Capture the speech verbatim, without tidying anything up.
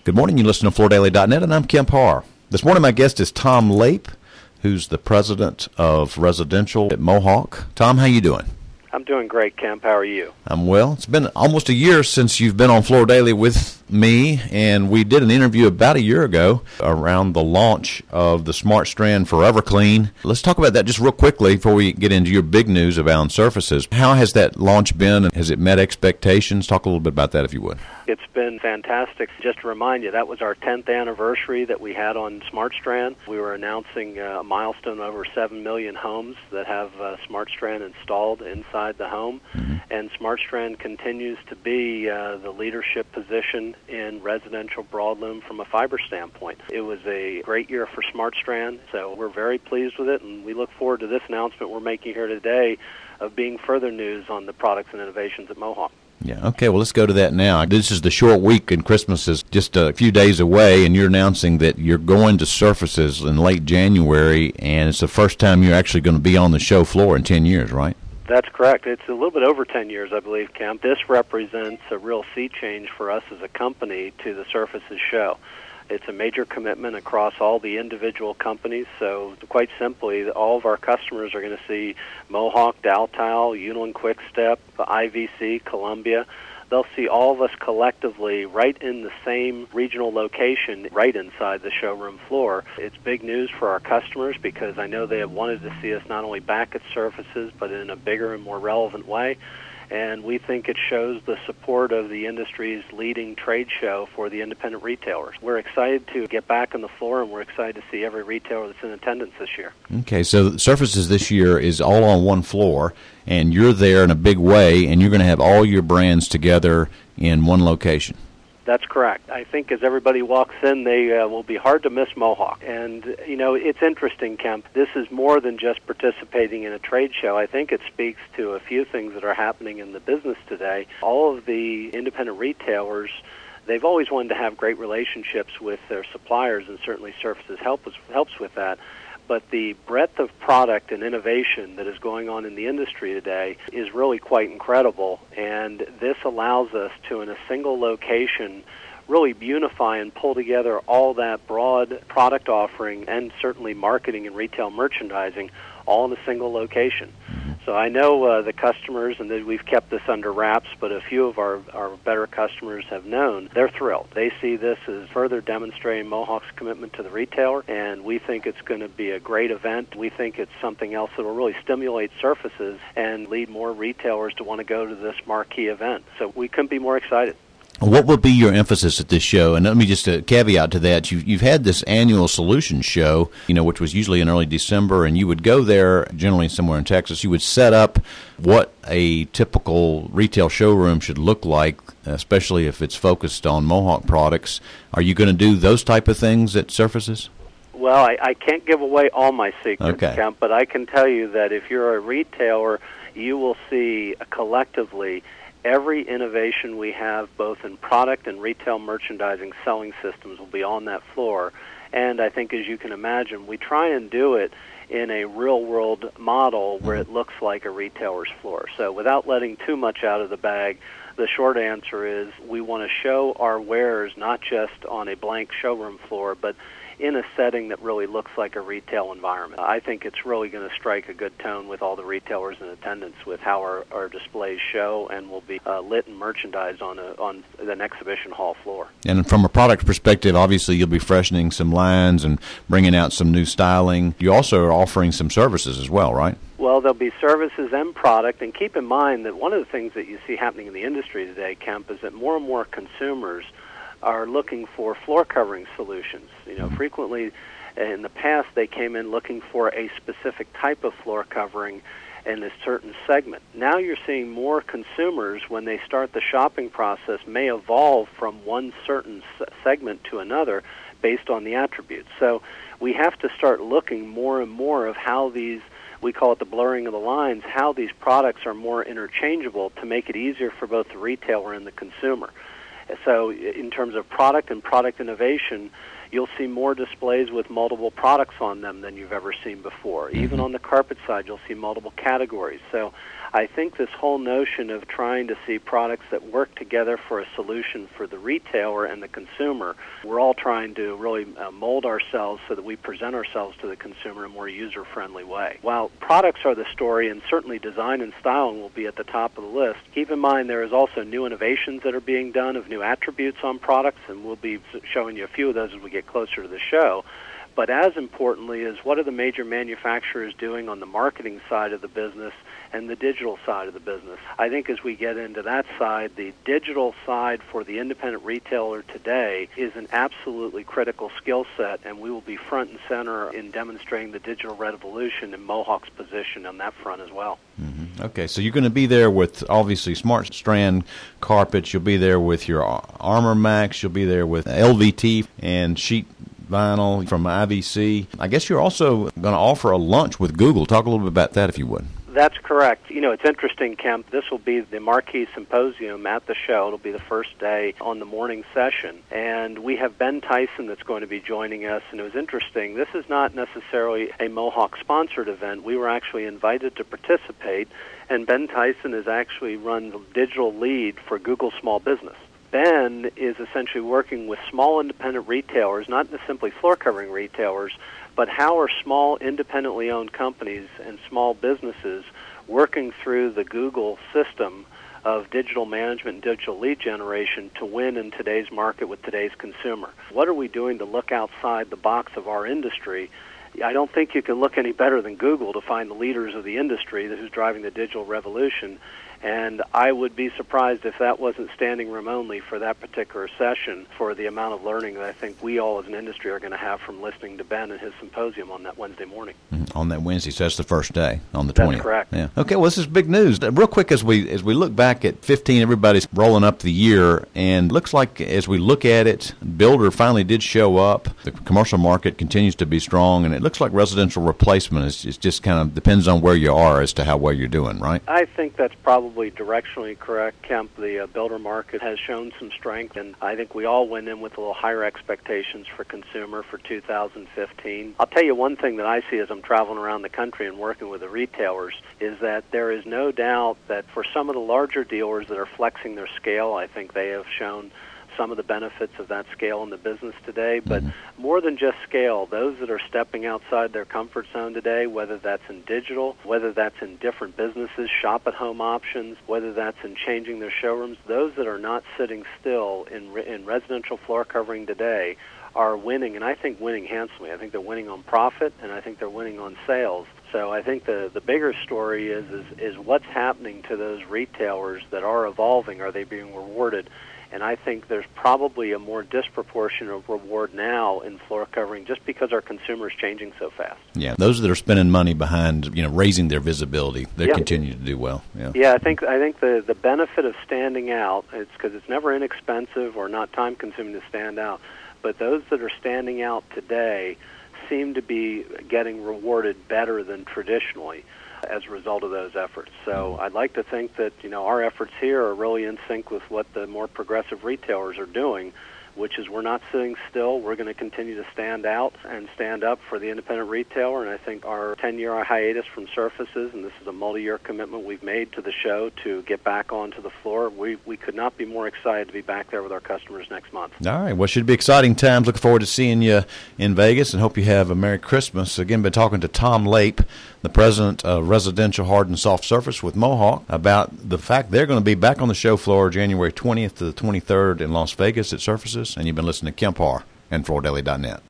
Good morning. You listen to Floor Daily dot net, and I'm Kemp Harr. This morning, my guest is Tom Lape, who's the president of residential at Mohawk. Tom, how you doing? I'm doing great, Kemp. How are you? I'm well. It's been almost a year since you've been on Floor Daily with me, and we did an interview about a year ago around the launch of the SmartStrand Forever Clean. Let's talk about that just real quickly before we get into your big news about surfaces. How has that launch been, and has it met expectations? Talk a little bit about that, if you would. It's been fantastic. Just to remind you, that was our tenth anniversary that we had on SmartStrand. We were announcing a milestone of over seven million homes that have uh, SmartStrand installed inside the home. Mm-hmm. And SmartStrand continues to be uh, the leadership position in residential broadloom from a fiber standpoint. It was a great year for SmartStrand, so we're very pleased with it, and we look forward to this announcement we're making here today of being further news on the products and innovations at Mohawk. Yeah, okay, well, let's go to that now. This is the short week, and Christmas is just a few days away, and you're announcing that you're going to Surfaces in late January, and it's the first time you're actually going to be on the show floor in ten years, right? That's correct. It's a little bit over ten years, I believe, Kemp. This represents a real sea change for us as a company to the Surfaces show. It's a major commitment across all the individual companies, so quite simply, all of our customers are going to see Mohawk, Daltile, Unilin Quickstep, I V C, Columbia. They'll see all of us collectively right in the same regional location, right inside the showroom floor. It's big news for our customers because I know they have wanted to see us not only back at Surfaces, but in a bigger and more relevant way. And we think it shows the support of the industry's leading trade show for the independent retailers. We're excited to get back on the floor, and we're excited to see every retailer that's in attendance this year. Okay, so Surfaces this year is all on one floor, and you're there in a big way, and you're going to have all your brands together in one location. That's correct. I think as everybody walks in, they uh, will be hard to miss Mohawk. And, you know, it's interesting, Kemp. This is more than just participating in a trade show. I think it speaks to a few things that are happening in the business today. All of the independent retailers, they've always wanted to have great relationships with their suppliers, and certainly Surfaces help us, helps with that. But the breadth of product and innovation that is going on in the industry today is really quite incredible, and this allows us to, in a single location, really unify and pull together all that broad product offering and certainly marketing and retail merchandising all in a single location. So I know uh, the customers, and we've kept this under wraps, but a few of our, our better customers have known. They're thrilled. They see this as further demonstrating Mohawk's commitment to the retailer, and we think it's going to be a great event. We think it's something else that will really stimulate Surfaces and lead more retailers to want to go to this marquee event. So we couldn't be more excited. What would be your emphasis at this show? And let me just uh, caveat to that. You've, you've had this annual solutions show, you know, which was usually in early December, and you would go there, generally somewhere in Texas. You would set up what a typical retail showroom should look like, especially if it's focused on Mohawk products. Are you going to do those type of things at Surfaces? Well, I, I can't give away all my secrets, okay. Kemp, but I can tell you that if you're a retailer, you will see uh, collectively every innovation we have, both in product and retail merchandising selling systems, will be on that floor. And I think, as you can imagine, we try and do it in a real-world model where it looks like a retailer's floor. So without letting too much out of the bag, the short answer is we want to show our wares not just on a blank showroom floor, but in a setting that really looks like a retail environment. I think it's really going to strike a good tone with all the retailers in attendance with how our, our displays show and will be uh, lit and merchandised on a, on an exhibition hall floor. And from a product perspective, obviously you'll be freshening some lines and bringing out some new styling. You also are offering some services as well, right? Well, there'll be services and product, and keep in mind that one of the things that you see happening in the industry today, Kemp, is that more and more consumers are looking for floor covering solutions. You know, frequently in the past they came in looking for a specific type of floor covering in a certain segment. Now you're seeing more consumers, when they start the shopping process, may evolve from one certain segment to another based on the attributes. So we have to start looking more and more of how these, we call it the blurring of the lines, how these products are more interchangeable to make it easier for both the retailer and the consumer. So in terms of product and product innovation, you'll see more displays with multiple products on them than you've ever seen before. Mm-hmm. Even on the carpet side, you'll see multiple categories. So I think this whole notion of trying to see products that work together for a solution for the retailer and the consumer, we're all trying to really uh, mold ourselves so that we present ourselves to the consumer in a more user-friendly way. While products are the story, and certainly design and styling will be at the top of the list, keep in mind there is also new innovations that are being done of new attributes on products, and we'll be showing you a few of those as we get closer to the show. But as importantly is what are the major manufacturers doing on the marketing side of the business and the digital side of the business. I think as we get into that side, the digital side for the independent retailer today is an absolutely critical skill set, and we will be front and center in demonstrating the digital revolution and Mohawk's position on that front as well. Mm-hmm. Okay, so you're going to be there with, obviously, Smart Strand carpets. You'll be there with your Armor Max. You'll be there with L V T and sheet vinyl from I V C. I guess you're also going to offer a lunch with Google. Talk a little bit about that, if you would. That's correct. You know, it's interesting, Kemp. This will be the marquee symposium at the show. It'll be the first day on the morning session. And we have Ben Tyson that's going to be joining us. And it was interesting. This is not necessarily a Mohawk-sponsored event. We were actually invited to participate. And Ben Tyson is actually run the digital lead for Google Small Business. Ben is essentially working with small independent retailers, not simply floor covering retailers, but how are small independently owned companies and small businesses working through the Google system of digital management and digital lead generation to win in today's market with today's consumer? What are we doing to look outside the box of our industry? I don't think you can look any better than Google to find the leaders of the industry who's driving the digital revolution. And I would be surprised if that wasn't standing room only for that particular session for the amount of learning that I think we all as an industry are going to have from listening to Ben and his symposium on that Wednesday morning. Mm-hmm. On that Wednesday, so that's the first day, on the twentieth. That's correct. Yeah. Okay, well, this is big news. Real quick, as we as we look back at fifteen, everybody's rolling up the year, and looks like as we look at it, builder finally did show up. The commercial market continues to be strong, and it looks like residential replacement is, is just kind of depends on where you are as to how well you're doing, right? I think that's probably Probably directionally correct, Kemp. The uh, builder market has shown some strength, and I think we all went in with a little higher expectations for consumer for two thousand fifteen. I'll tell you one thing that I see as I'm traveling around the country and working with the retailers is that there is no doubt that for some of the larger dealers that are flexing their scale, I think they have shown some of the benefits of that scale in the business today, but mm-hmm. more than just scale, those that are stepping outside their comfort zone today, whether that's in digital, whether that's in different businesses, shop-at-home options, whether that's in changing their showrooms, those that are not sitting still in, in residential floor covering today are winning, and I think winning handsomely. I think they're winning on profit, and I think they're winning on sales. So I think the, the bigger story is, is is what's happening to those retailers that are evolving. Are they being rewarded? And I think there's probably a more disproportionate reward now in floor covering just because our consumer is changing so fast. Yeah, those that are spending money behind, you know, raising their visibility, they yeah. continue to do well. Yeah, yeah. I think I think the, the benefit of standing out, it's because it's never inexpensive or not time-consuming to stand out, but those that are standing out today seem to be getting rewarded better than traditionally as a result of those efforts. So I'd like to think that, you know, our efforts here are really in sync with what the more progressive retailers are doing, which is we're not sitting still. We're going to continue to stand out and stand up for the independent retailer, and I think our ten-year hiatus from surfaces, and this is a multi-year commitment we've made to the show to get back onto the floor, we, we could not be more excited to be back there with our customers next month. All right. Well, it should be exciting times. Looking forward to seeing you in Vegas, and hope you have a Merry Christmas. Again, been talking to Tom Lape, the president of Residential Hard and Soft Surface with Mohawk, about the fact they're going to be back on the show floor January twentieth to the twenty-third in Las Vegas at Surfaces. And you've been listening to Kemp Harr and Floor Daily dot net.